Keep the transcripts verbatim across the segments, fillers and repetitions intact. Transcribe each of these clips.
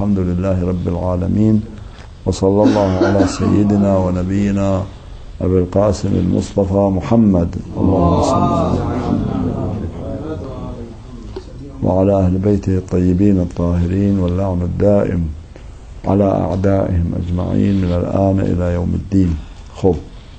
والحمد لله رب العالمين، وصلى الله على سيدنا ونبينا أبي القاسم المصطفى محمد، اللهم صل على محمد وعلى أهل بيته الطيبين الطاهرين، واللعن الدائم على أعدائهم أجمعين من الآن إلى يوم الدين. خب،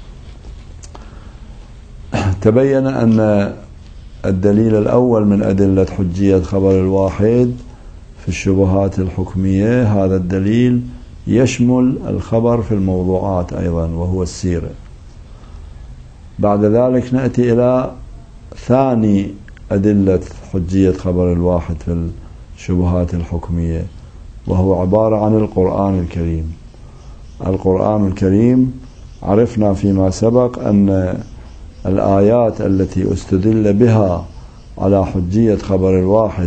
تبين أن الدليل الأول من أدلة حجية خبر الواحد في الشبهات الحكمية، هذا الدليل يشمل الخبر في الموضوعات أيضا وهو السيرة. بعد ذلك نأتي إلى ثاني أدلة حجية خبر الواحد في الشبهات الحكمية، وهو عبارة عن القرآن الكريم. القرآن الكريم عرفنا فيما سبق أن الآيات التي استدل بها على حجية خبر الواحد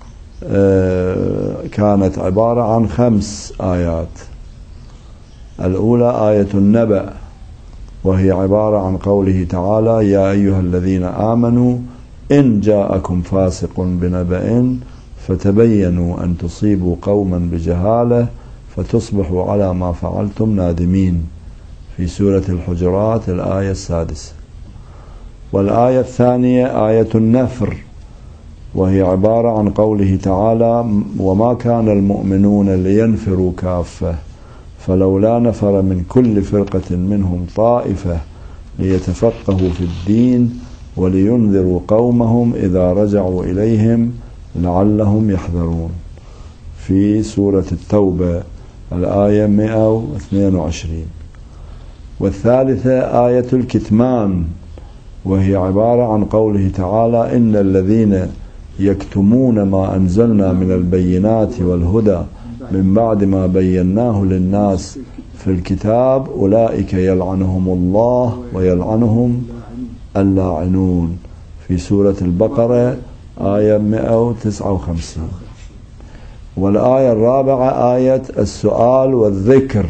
كانت عبارة عن خمس آيات. الأولى آية النبأ، وهي عبارة عن قوله تعالى: يا أيها الذين آمنوا إن جاءكم فاسق بنبأ فتبينوا أن تصيبوا قوما بجهالة فتصبحوا على ما فعلتم نادمين، في سورة الحجرات الآية السادسة. والآية الثانية آية النفر، وهي عبارة عن قوله تعالى: وما كان المؤمنون لينفروا كافة فلولا نفر من كل فرقة منهم طائفة ليتفقهوا في الدين ولينذروا قومهم إذا رجعوا إليهم لعلهم يحذرون، في سورة التوبة الآية مئة واثنين وعشرين. والثالثة آية الكتمان، وهي عبارة عن قوله تعالى: إن الذين يكتمون ما أنزلنا من البينات والهدى من بعد ما بيناه للناس في الكتاب أولئك يلعنهم الله ويلعنهم اللاعنون، في سورة البقرة آية مئة وتسعة وخمسين. والآية الرابعة آية السؤال والذكر،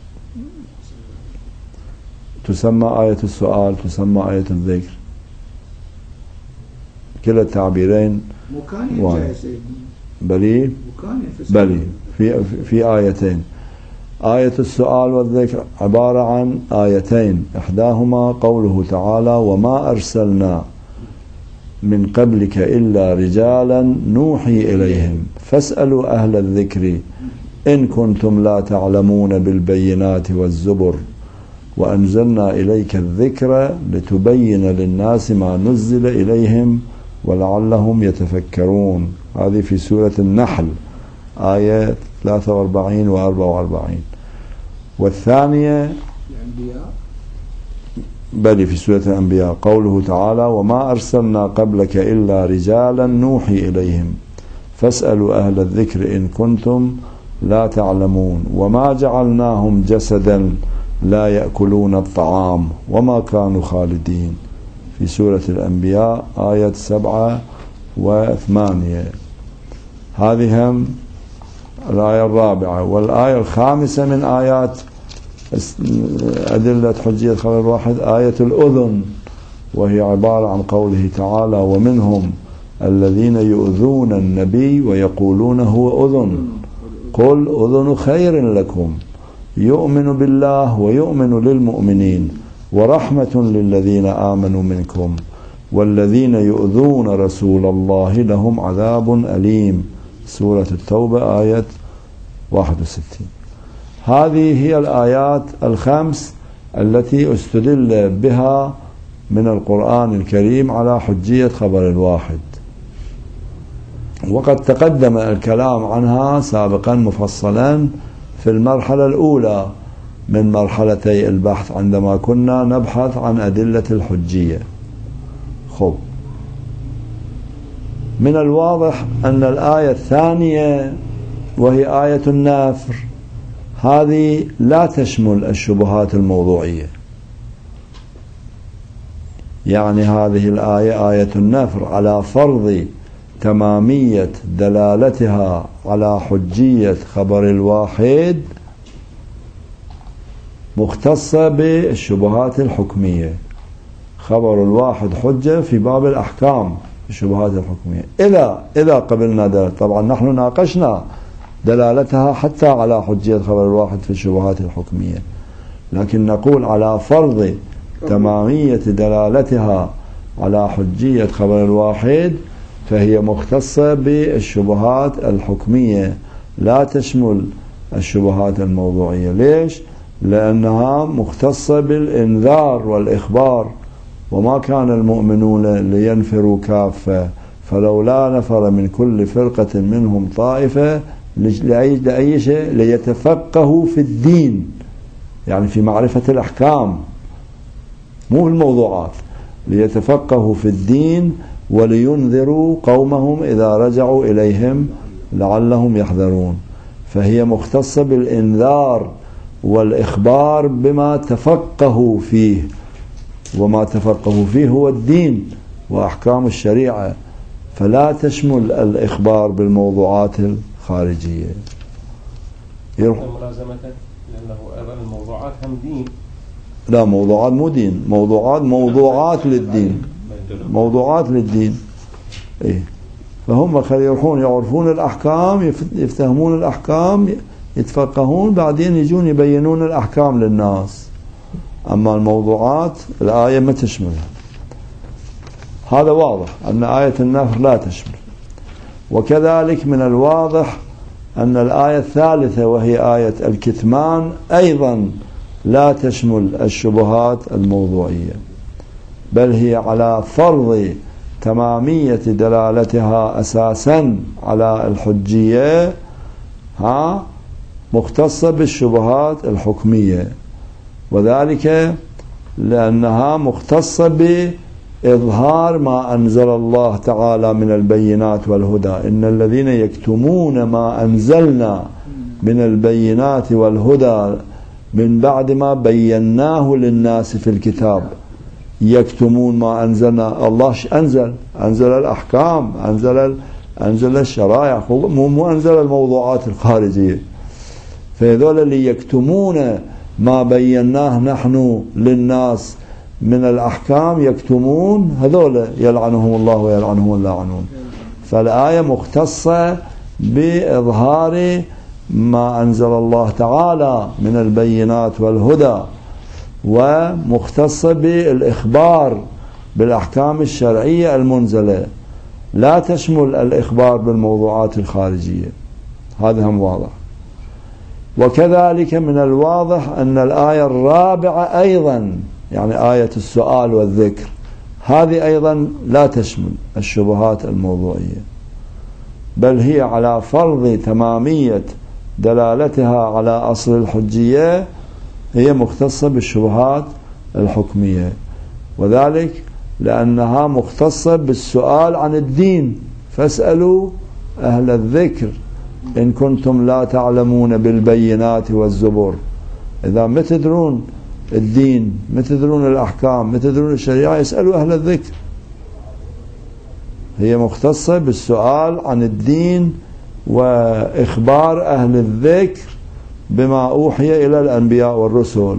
تسمى آية السؤال، تسمى آية الذكر، كلا التعبيرين واحد. بلي بلي في في آيتين. آية السؤال والذكر عبارة عن آيتين، إحداهما قوله تعالى: وما أرسلنا من قبلك إلا رجالا نوحي إليهم فاسألوا أهل الذكر إن كنتم لا تعلمون بالبينات والزبر وأنزلنا إليك الذكر لتبين للناس ما نزل إليهم ولعلهم يتفكرون، هذه في سورة النحل آية ثلاثة وأربعين وأربعة وأربعين. والثانية بل في سورة الأنبياء قوله تعالى: وما أرسلنا قبلك إلا رجالا نوحي إليهم فاسألوا أهل الذكر إن كنتم لا تعلمون وما جعلناهم جسدا لا يأكلون الطعام وما كانوا خالدين، في سورة الأنبياء آية سبعة وثمانية. هذه هم الآية الرابعة. والآية الخامسة من آيات أدلة حجية خبر الواحد آية الأذن، وهي عبارة عن قوله تعالى: ومنهم الذين يؤذون النبي ويقولون هو أذن قل أذن خير لكم يؤمن بالله ويؤمن للمؤمنين ورحمة للذين آمنوا منكم والذين يؤذون رسول الله لهم عذاب أليم، سورة التوبة آية واحد وستين. هذه هي الآيات الخمس التي استدل بها من القرآن الكريم على حجية خبر الواحد، وقد تقدم الكلام عنها سابقا مفصلا في المرحلة الأولى من مرحلتي البحث عندما كنا نبحث عن أدلة الحجية. خب، من الواضح أن الآية الثانية وهي آية النفر هذه لا تشمل الشبهات الموضوعية، يعني هذه الآية آية النفر على فرض تمامية دلالتها على حجية خبر الواحد مختصة بالشبهات الحكمية. خبر الواحد حجة في باب الأحكام الشبهات الحكمية. إذا إذا قبلنا ذلك، طبعا نحن ناقشنا دلالتها حتى على حجية خبر الواحد في الشبهات الحكمية، لكن نقول على فرض تمامية دلالتها على حجية خبر الواحد فهي مختصة بالشبهات الحكمية لا تشمل الشبهات الموضوعية. ليش؟ لأنها مختصة بالإنذار والإخبار، وما كان المؤمنون لينفروا كافة فلولا نفر من كل فرقة منهم طائفة لأي, لأي شيء ليتفقهوا في الدين، يعني في معرفة الأحكام مو في الموضوعات، ليتفقهوا في الدين ولينذروا قومهم إذا رجعوا إليهم لعلهم يحذرون. فهي مختصة بالإنذار والإخبار بما تفقهوا فيه، وما تفقهوا فيه هو الدين وأحكام الشريعة، فلا تشمل الإخبار بالموضوعات الخارجية. ملازمة لأنه أيضا الموضوعات هم دين. لا، موضوعات مو دين، موضوعات موضوعات للدين، موضوعات للدين. إيه، فهم خلي يروحون يعرفون الأحكام، يفتهمون الأحكام، يتفقهون، بعدين يجون يبينون الأحكام للناس. أما الموضوعات الآية ما تشملها. هذا واضح أن آية النفر لا تشمل. وكذلك من الواضح أن الآية الثالثة وهي آية الكتمان أيضا لا تشمل الشبهات الموضوعية، بل هي على فرض تمامية دلالتها أساسا على الحجية ها مختصة بالشبهات الحكمية، وذلك لأنها مختصة بإظهار ما أنزل الله تعالى من البينات والهدى. إن الذين يكتمون ما أنزلنا من البينات والهدى من بعد ما بيناه للناس في الكتاب، يكتمون ما أنزلنا. الله أنزل أنزل الأحكام، أنزل أنزل الشرائع، مو مو أنزل الموضوعات الخارجية. فهذول اللي يكتمون ما بيناه نحن للناس من الأحكام يكتمون، هذول يلعنهم الله ويلعنهم اللاعنون. فالآية مختصة بإظهار ما أنزل الله تعالى من البينات والهدى، ومختصة بالإخبار بالأحكام الشرعية المنزلة، لا تشمل الإخبار بالموضوعات الخارجية. هذا هم واضح. وكذلك من الواضح أن الآية الرابعة أيضا، يعني آية السؤال والذكر، هذه أيضا لا تشمل الشبهات الموضوعية، بل هي على فرض تمامية دلالتها على أصل الحجية هي مختصة بالشبهات الحكمية، وذلك لأنها مختصة بالسؤال عن الدين. فاسألوا أهل الذكر إن كنتم لا تعلمون بالبينات والزبر. إذا ما تدرون الدين، ما تدرون الأحكام، ما تدرون الشريعة، يسألوا أهل الذكر. هي مختصة بالسؤال عن الدين وإخبار أهل الذكر بما أوحي إلى الأنبياء والرسل،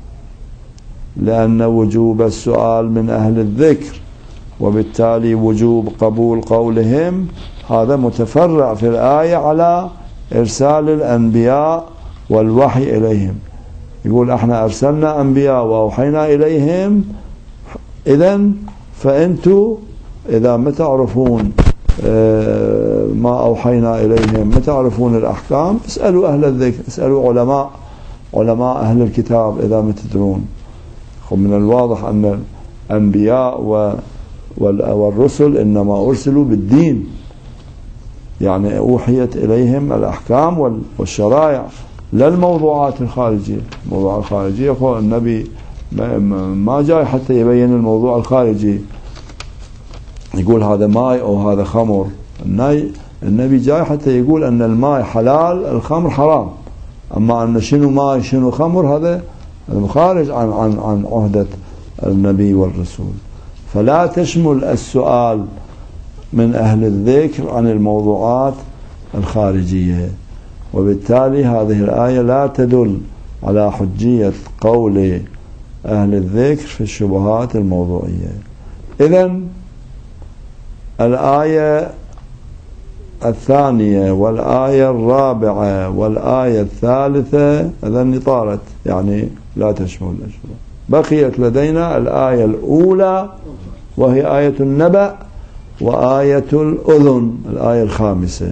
لأن وجوب السؤال من أهل الذكر وبالتالي وجوب قبول قولهم هذا متفرع في الآية على إرسال الأنبياء والوحي إليهم. يقول احنا أرسلنا أنبياء وأوحينا إليهم، إذن فأنتوا إذا ما تعرفون ما أوحينا إليهم، ما تعرفون الأحكام، اسألوا أهل الذكر، اسألوا علماء علماء أهل الكتاب إذا ما تدرون. من الواضح أن الأنبياء والرسل إنما أرسلوا بالدين، يعني أوحيت إليهم الأحكام والشرائع لا الموضوعات الخارجية. الموضوع الخارجية هو النبي ما جاي حتى يبين الموضوع الخارجي، يقول هذا ماء أو هذا خمر. النبي جاي حتى يقول أن الماء حلال، الخمر حرام. أما أن شنو ماء شنو خمر هذا خارج عن عن عن عهدة النبي والرسول. فلا تشمل السؤال من أهل الذكر عن الموضوعات الخارجية، وبالتالي هذه الآية لا تدل على حجية قول أهل الذكر في الشبهات الموضوعية. إذن الآية الثانية والآية الرابعة والآية الثالثة إذن طارت، يعني لا تشمل الشبهات. بقيت لدينا الآية الأولى وهي آية النبأ وآية الأذن الآية الخامسة.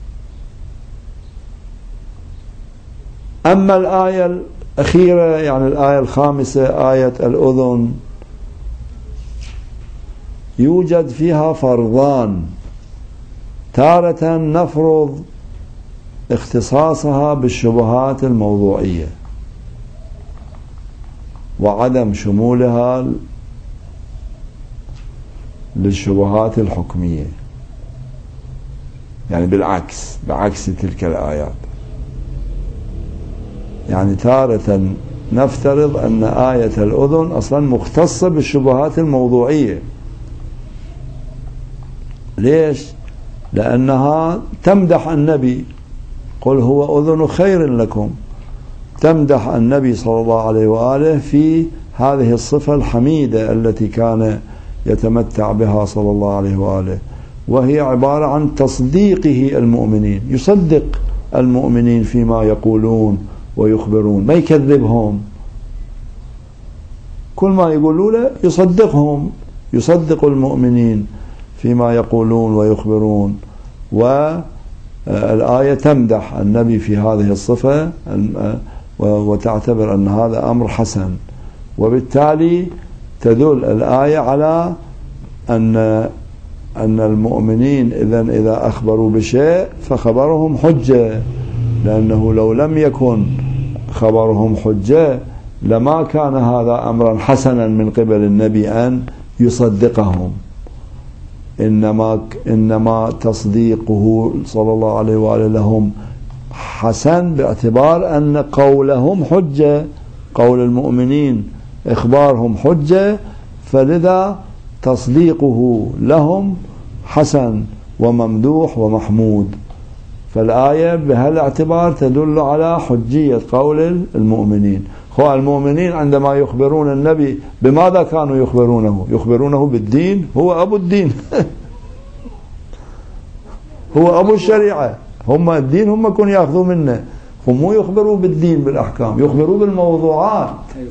أما الآية الأخيرة يعني الآية الخامسة آية الأذن يوجد فيها فرضان، تارة نفرض اختصاصها بالشبهات الموضوعية وعدم شمولها للشبهات الحكمية، يعني بالعكس بعكس تلك الآيات. يعني تارة نفترض أن آية الأذن أصلا مختصة بالشبهات الموضوعية. ليش؟ لأنها تمدح النبي، قل هو أذن خير لكم، تمدح النبي صلى الله عليه وآله في هذه الصفة الحميدة التي كان يتمتع بها صلى الله عليه وآله، وهي عبارة عن تصديقه المؤمنين، يصدق المؤمنين فيما يقولون ويخبرون، ما يكذبهم، كل ما يقولوا له يصدقهم، يصدق المؤمنين فيما يقولون ويخبرون. والآية تمدح النبي في هذه الصفة وتعتبر أن هذا أمر حسن، وبالتالي تدل الآية على أن أن المؤمنين إذن إذا أخبروا بشيء فخبرهم حجة، لأنه لو لم يكن خبرهم حجة لما كان هذا أمرا حسنا من قبل النبي أن يصدقهم، إنما إنما تصديقه صلى الله عليه وآله لهم حسن باعتبار أن قولهم حجة، قول المؤمنين إخبارهم حجة، فلذا تصديقه لهم حسن وممدوح ومحمود. فالآية بهالاعتبار تدل على حجية قول المؤمنين. هو المؤمنين عندما يخبرون النبي بماذا كانوا يخبرونه؟ يخبرونه بالدين، هو أبو الدين هو أبو الشريعة، هم الدين هم كن يأخذوا منه، هم مو يخبروا بالدين بالأحكام، يخبروا بالموضوعات.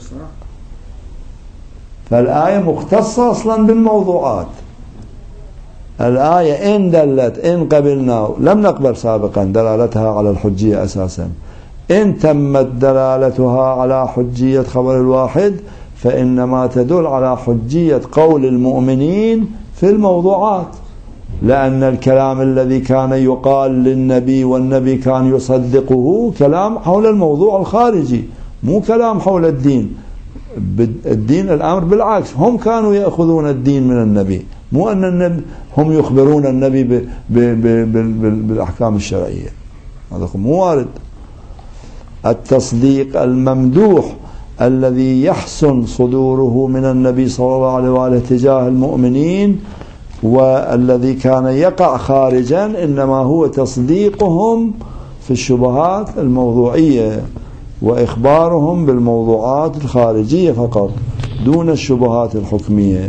فالآية مختصة أصلا بالموضوعات. الآية إن دلت، إن قبلنا، لم نقبل سابقا دلالتها على الحجية أساسا، إن تمت دلالتها على حجية خبر الواحد فإنما تدل على حجية قول المؤمنين في الموضوعات، لأن الكلام الذي كان يقال للنبي والنبي كان يصدقه كلام حول الموضوع الخارجي، مو كلام حول الدين. الدين الأمر بالعكس، هم كانوا يأخذون الدين من النبي، مو أن النبي هم يخبرون النبي ب ب ب ب بالأحكام الشرعية، هذا مو وارد. التصديق الممدوح الذي يحسن صدوره من النبي صلى الله عليه وآله تجاه المؤمنين والذي كان يقع خارجا إنما هو تصديقهم في الشبهات الموضوعية وإخبارهم بالموضوعات الخارجية فقط دون الشبهات الحكمية،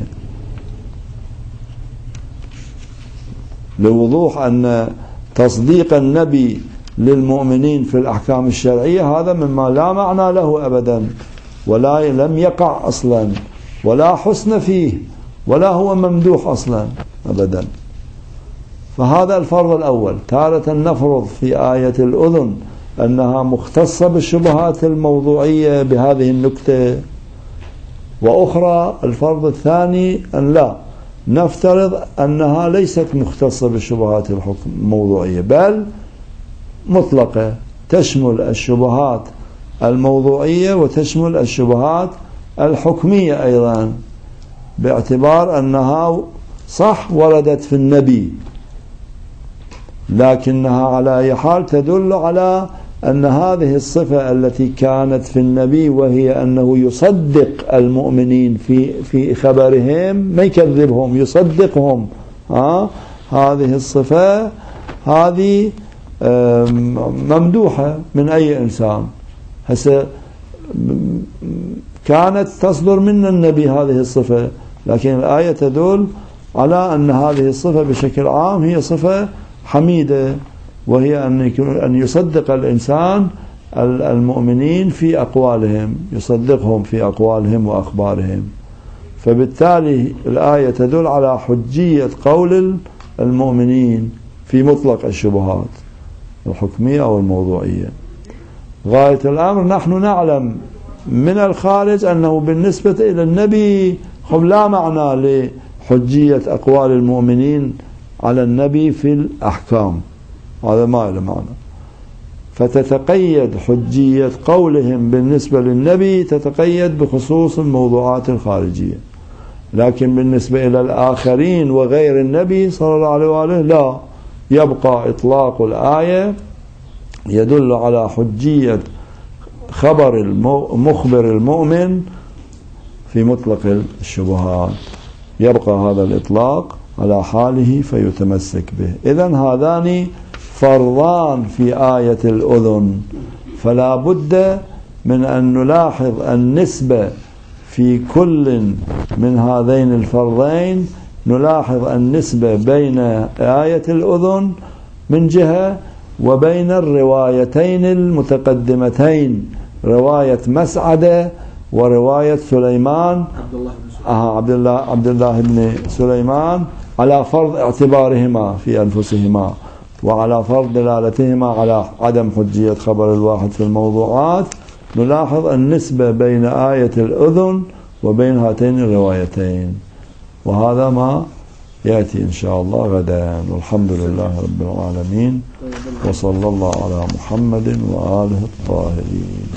لوضوح أن تصديق النبي للمؤمنين في الأحكام الشرعية هذا مما لا معنى له أبدا، ولا لم يقع أصلا، ولا حسن فيه، ولا هو ممدوح أصلا أبدا. فهذا الفرض الأول. تارة نفرض في آية الأذن أنها مختصة بالشبهات الموضوعية بهذه النكتة، وأخرى الفرض الثاني أن لا نفترض أنها ليست مختصة بالشبهات الموضوعية بل مطلقة، تشمل الشبهات الموضوعية وتشمل الشبهات الحكمية أيضا، باعتبار أنها صح وردت في النبي لكنها على أي حال تدل على أن هذه الصفة التي كانت في النبي وهي أنه يصدق المؤمنين في في خبرهم، ما يكذبهم، يصدقهم. ها هذه الصفة هذه ممدوحة من أي إنسان. هسه كانت تصدر من النبي هذه الصفة، لكن الآية تدل على أن هذه الصفة بشكل عام هي صفة حميدة، وهي أن يصدق الإنسان المؤمنين في أقوالهم، يصدقهم في أقوالهم وأخبارهم. فبالتالي الآية تدل على حجية قول المؤمنين في مطلق الشبهات الحكمية أو الموضوعية. غاية الأمر نحن نعلم من الخارج أنه بالنسبة إلى النبي هم لا معنى لحجية أقوال المؤمنين على النبي في الأحكام، هذا ما له معنى. فتتقيد حجية قولهم بالنسبة للنبي تتقيد بخصوص الموضوعات الخارجية، لكن بالنسبة إلى الآخرين وغير النبي صلى الله عليه وآله لا، يبقى إطلاق الآية يدل على حجية خبر المخبر المؤمن في مطلق الشبهات، يبقى هذا الإطلاق على حاله فيتمسك به. إذن هذان فرضان في آية الأذن، فلا بد من أن نلاحظ النسبة في كل من هذين الفرضين، نلاحظ النسبة بين آية الأذن من جهة وبين الروايتين المتقدمتين، رواية مسعدة ورواية سليمان آه عبد الله عبد الله بن سليمان، على فرض اعتبارهما في أنفسهما وعلى فرض دلالتهما على عدم حجية خبر الواحد في الموضوعات. نلاحظ النسبة بين آية الأذن وبين هاتين الروايتين، وهذا ما يأتي إن شاء الله غدا. والحمد لله رب العالمين، وصلى الله على محمد وآله الطاهرين.